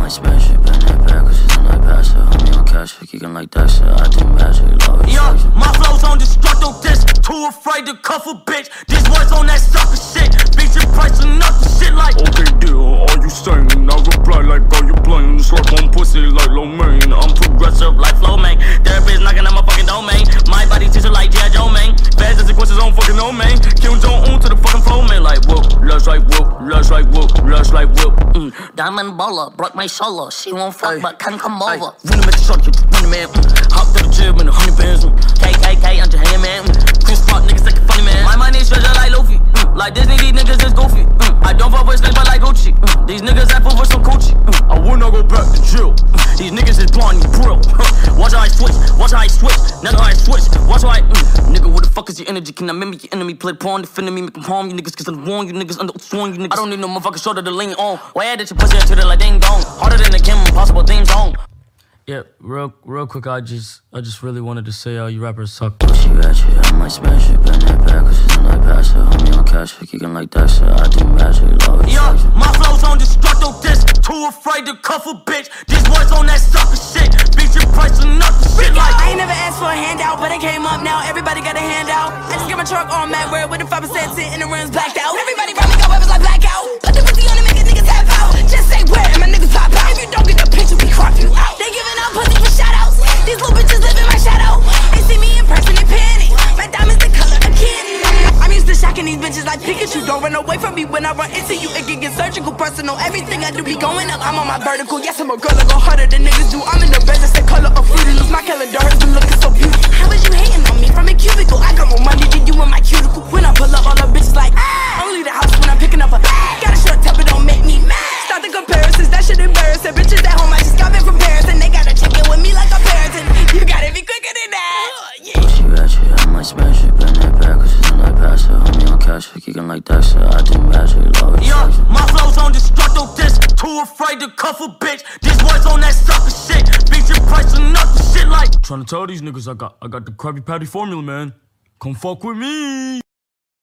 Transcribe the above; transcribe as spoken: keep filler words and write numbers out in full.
might smash it, bend that back, cause it's a night passer. Homie on cash, kicking like that shit, I do magic, love it. Yo, my flow's on destructo disc, too afraid to cuff a bitch. This boy's on that sucker shit, bitch, your price enough for shit like. Okay, deal, are you saying? I reply like, are you playing? Slurp on pussy like Lo Mein. I'm progressive Like flow, man. Therapist knocking at my fucking domain. My body teacher like G I. Joe, man. Feds as questions on fucking no man. Kim Jong-un to the fucking flow, man. Like whoop, lush like whoop, lush like whoop, lush like whoop. Mm. Diamond baller, broke my shoulder. She won't fuck, ay, but can come over. Run him at the shot, you run him, man. Mm. Hop to the gym in a hundred bands. Mm. K K K, I'm your hand, man. Mm. Chris Rock, niggas like a funny man. My money is treasure like Luffy. Mm. Like Disney, these niggas is goofy. Mm. I don't fuck with snakes, but like Gucci. Mm. These niggas act for some coochie. Mm. I will not go back to jail. Mm. These niggas is blonde, you bro. Watch how I switch, watch how I switch. Now how I switch, watch how I. Mm. Nigga, what the fuck is your energy? Can I mimic your enemy? Play porn, defending me, make them harm you niggas. Cause I'm warn you niggas, under sworn you niggas. I don't need no motherfucking shoulder to lean on. Why add that your pussy to the like ding dong? Harder than the Kim Impossible theme song. Yeah, real, real quick, I just, I just really wanted to say, uh, you rappers suck. Push you at you, I might smash it, bend that back, cause it's a night passer. Homie on cash, kicking like that shit, I do magic, love it. Yo, my flow's on destructo disc, too afraid to cuff a bitch. This boy's on that sucker shit, bitch, your price enough for shit like. I ain't never asked for a handout, but it came up now, everybody got a handout. I just got my truck on mad word with a five percent tint and the rims blacked out. Everybody around me got weapons like blackout. Put the pussy on and make a nigga tap out. Just say where and my niggas pop out. If you don't get the picture, we crop you out. They giving out pussy for shout outs. These little bitches live in my shadow. They see me in person, they panic. My diamonds the color of candy. I'm used to shocking these bitches like Pikachu. Don't run away from me when I run into you. It can get surgical, personal. Everything I do be going up. I'm on my vertical. Yes, I'm a girl. I go harder than niggas do. I'm in the business. The color of Fruity Loops. My calendar has been looking so beautiful. How was you hating on me from a cubicle? I got more money than you in my cuticle. When I pull up, all the bitches like, ah. Only the house when I'm picking up a. Got a short temper, don't make me mad. Stop the comparisons. That shit embarrassing. Bitches at home, I just got back from Paris and they gotta check in with me like a parent. You gotta be quicker than that. Yeah. Push you at you, I might smash it, bend that back, cause it's a night passer. Homie on cash, kicking like that shit, I do magic, love it. Yo, my flow's on destructo disc, too afraid to cuff a bitch. This boy's on that sucker shit, bitch, your price enough for shit like. Trying to tell these niggas I got, I got the Krabby Patty formula, man. Come fuck with me.